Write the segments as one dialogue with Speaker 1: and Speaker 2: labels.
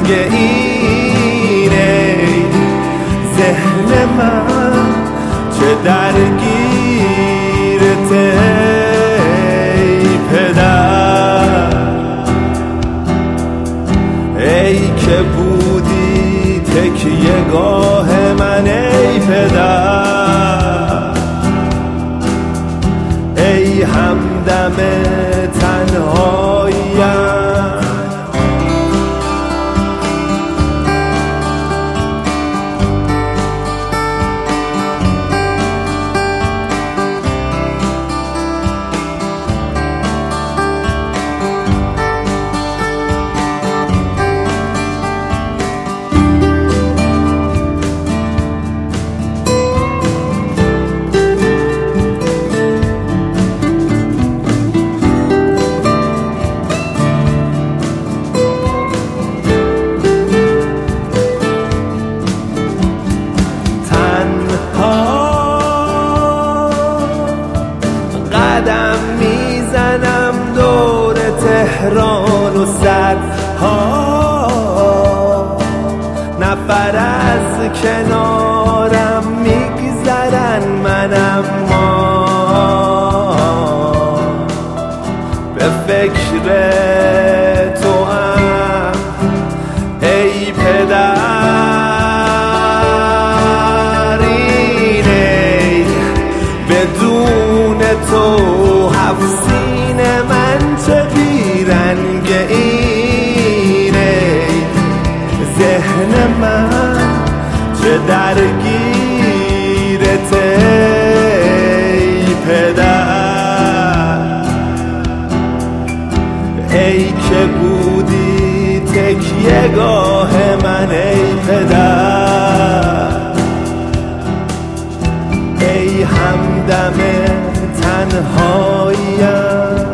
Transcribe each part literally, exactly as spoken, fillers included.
Speaker 1: رنگ اینه ذهن من چه درگیرته ای پدر، ای که بودی تکیه گاه من ای پدر، ای همدم تنهاییم. قدم میزنم دور تهران و سدها، نفر از کنارم میگذرن من اما به فکر تو هم ای پدر، اینه بدون تو هفت سینه من چه بیرنگ اینه ذهن من چه درگیرته ای پدر، ای که بودی تکیه گاه من ای پدر، ای همدم تنهاییم.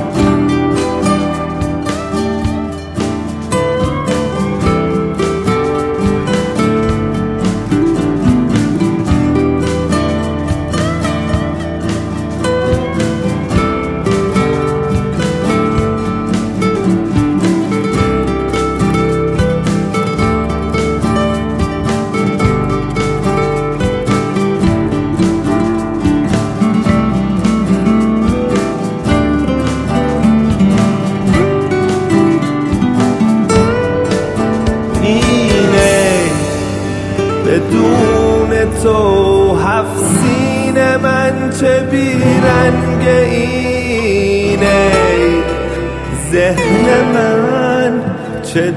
Speaker 1: بدون تو هفت سینه من چه بیرنگ اینه ذهن من چه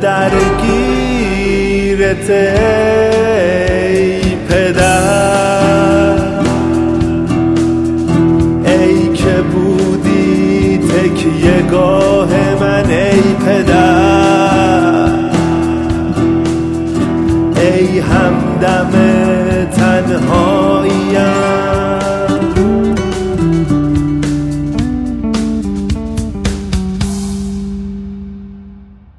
Speaker 1: درگیرته ای پدر، ای که بودی تکیه گاه من ای پدر، ای همدم تنهاییم.